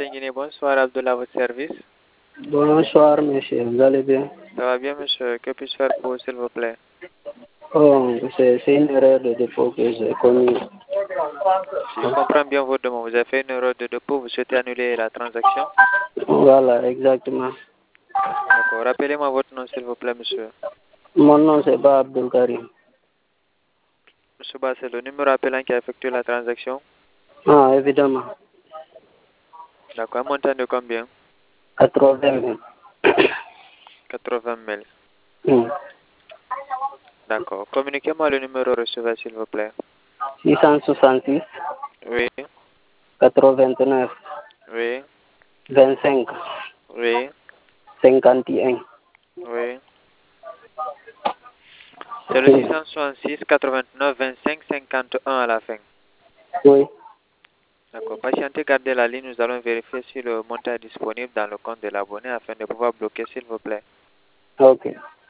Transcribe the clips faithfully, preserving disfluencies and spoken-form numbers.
Guinée, bonsoir Abdullah, à votre service. Bonsoir, monsieur. Vous allez bien? Ça va bien, monsieur. Que puis-je faire pour vous, s'il vous plaît? Oh, c'est c'est une erreur de dépôt que j'ai commise. Si je comprends bien votre demande, vous avez fait une erreur de dépôt, vous souhaitez annuler la transaction? Voilà, exactement. D'accord. Rappelez-moi votre nom, s'il vous plaît, monsieur. Mon nom, c'est pas Abdul Karim. Monsieur Ba, c'est le numéro appelant qui a effectué la transaction? Ah, évidemment. D'accord. Un montant de combien? quatre-vingts mille. quatre-vingt mille. Hmm. D'accord. Communiquez-moi le numéro recevé, s'il vous plaît. six cent soixante-six, Oui. quatre-vingt-neuf, Oui. vingt-cinq, Oui. cinquante et un. Oui. C'est le six cent soixante-six, quatre-vingt-neuf, vingt-cinq, cinquante et un à la fin. Oui. D'accord. Patientez, gardez la ligne. Nous allons vérifier si le montant est disponible dans le compte de l'abonné afin de pouvoir bloquer, s'il vous plaît. Ok.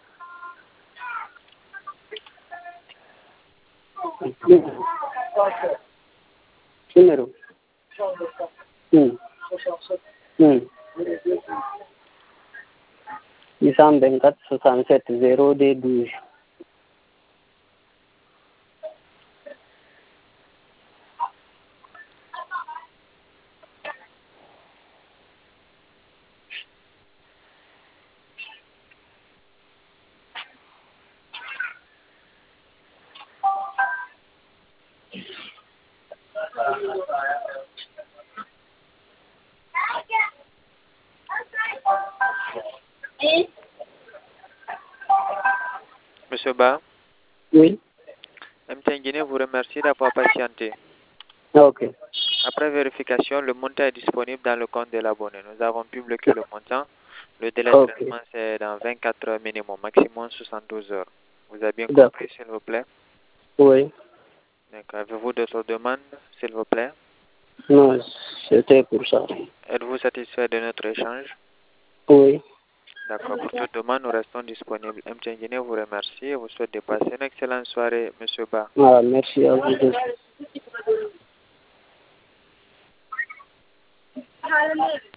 Numéro. Hmm. Hmm. six cent vingt-quatre, soixante-sept, zéro deux, douze. Monsieur Ba, Oui. M T N Guinée vous remercie d'avoir patienté. Ok. Après vérification, le montant est disponible dans le compte de l'abonné. Nous avons pu bloquer le montant. Le délai de Ok. traitement, c'est dans vingt-quatre heures minimum, maximum soixante-douze heures. Vous avez bien D'accord. compris, s'il vous plaît? Oui. D'accord. Avez-vous d'autres demandes, s'il vous plaît? Non, c'était pour ça. Êtes-vous satisfait de notre échange? Oui. D'accord. Pour toute demande, nous restons disponibles. M T N Guinée vous remercie et vous souhaite de passer une excellente soirée, Monsieur Ba. Ah, merci à vous deux.